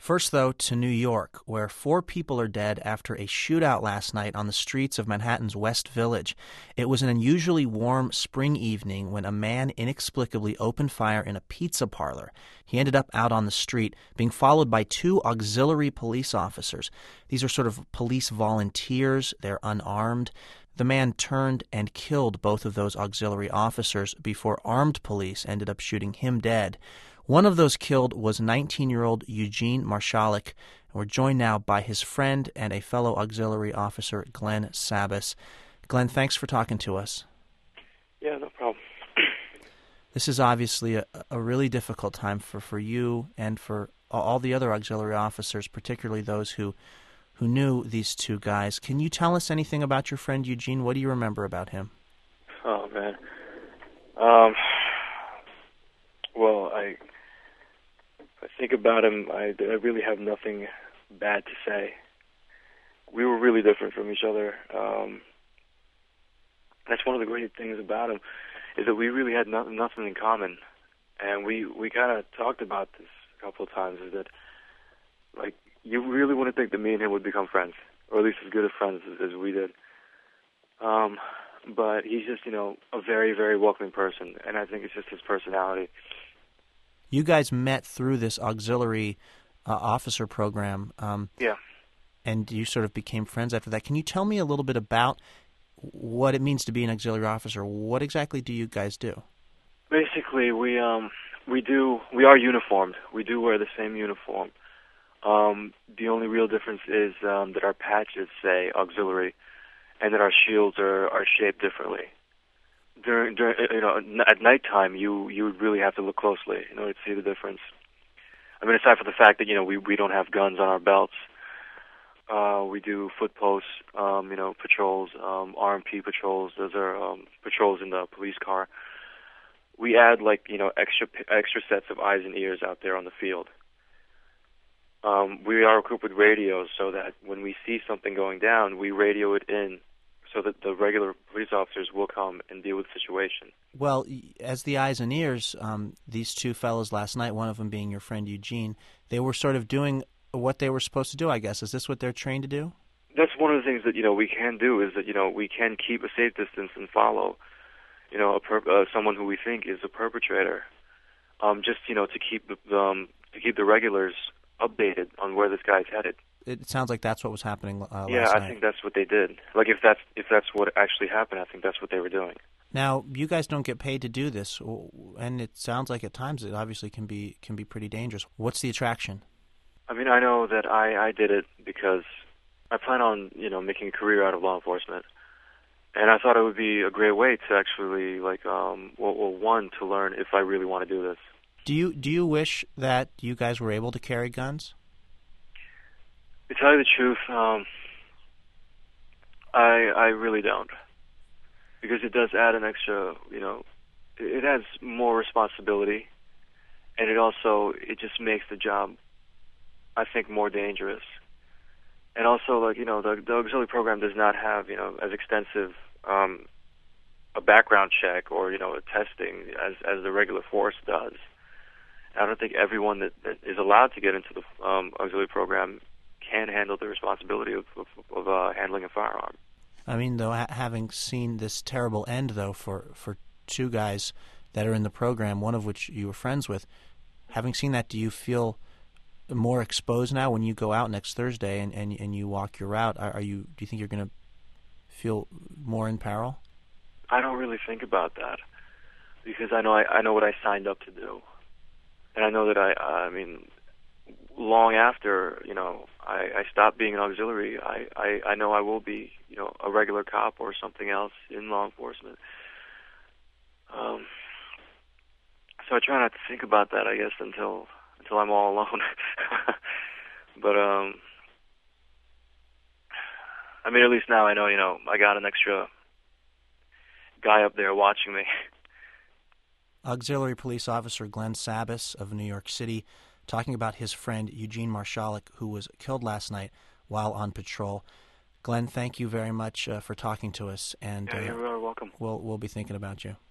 First, though, to New York, where 4 people are dead after a shootout last night on the streets of Manhattan's West Village. It was an unusually warm spring evening when a man inexplicably opened fire in a pizza parlor. He ended up out on the street, being followed by 2 auxiliary police officers. These are sort of police volunteers. They're unarmed. The man turned and killed both of those auxiliary officers before armed police ended up shooting him dead. One of those killed was 19-year-old Eugene Marshalik. We're joined now by his friend and a fellow auxiliary officer, Glenn Sabas. Glenn, thanks for talking to us. Yeah, no problem. This is obviously a really difficult time for you and for all the other auxiliary officers, particularly those who knew these 2 guys. Can you tell us anything about your friend Eugene? What do you remember about him? Oh, man. Well, I think about him, I really have nothing bad to say. We were really different from each other. That's one of the great things about him, is that we really had nothing in common. And we kind of talked about this a couple of times, is that, like, you really wouldn't think that me and him would become friends, or at least as good of friends as we did. But he's just, a very, very welcoming person, and I think it's just his personality. You guys met through this auxiliary officer program. Yeah. And you sort of became friends after that. Can you tell me a little bit about what it means to be an auxiliary officer? What exactly do you guys do? Basically, we are uniformed. We do wear the same uniform. The only real difference is that our patches say auxiliary, and that our shields are shaped differently. During at nighttime, you would really have to look closely in order to see the difference. I mean, aside from the fact that we don't have guns on our belts, we do foot posts, patrols, RMP patrols. Those are patrols in the police car. We add extra sets of eyes and ears out there on the field. We are equipped with radios so that when we see something going down, we radio it in, so that the regular police officers will come and deal with the situation. Well, as the eyes and ears, these 2 fellows last night, one of them being your friend Eugene, they were sort of doing what they were supposed to do, I guess. Is this what they're trained to do? That's one of the things that, we can do, is that, we can keep a safe distance and follow, someone who we think is a perpetrator, just, to keep the regulars updated on where this guy's headed. It sounds like that's what was happening last night. Yeah, I think that's what they did. Like, if that's what actually happened, I think that's what they were doing. Now, you guys don't get paid to do this, and it sounds like at times it obviously can be pretty dangerous. What's the attraction? I mean, I know that I did it because I plan on, making a career out of law enforcement. And I thought it would be a great way to actually, one, to learn if I really want to do this. Do you wish that you guys were able to carry guns? To tell you the truth, I really don't, because it does add an extra, it adds more responsibility, and it just makes the job, I think, more dangerous. And also, the auxiliary program does not have, as extensive a background check or, a testing as the regular force does. I don't think everyone that is allowed to get into the auxiliary program can handle the responsibility of handling a firearm. I mean, though, having seen this terrible end, though, for 2 guys that are in the program, one of which you were friends with, having seen that, do you feel more exposed now when you go out next Thursday and you walk your route? Do you think you're going to feel more in peril? I don't really think about that, because I know what I signed up to do, and I know that I mean, long after I stop being an auxiliary, I know I will be a regular cop or something else in law enforcement. So I try not to think about that, I guess, until I'm all alone. But I mean, at least now I know I got an extra guy up there watching me. Auxiliary Police Officer Glenn Sabas of New York City, talking about his friend Eugene Marshalik, who was killed last night while on patrol. Glenn, thank you very much for talking to us, and you're welcome. We'll be thinking about you.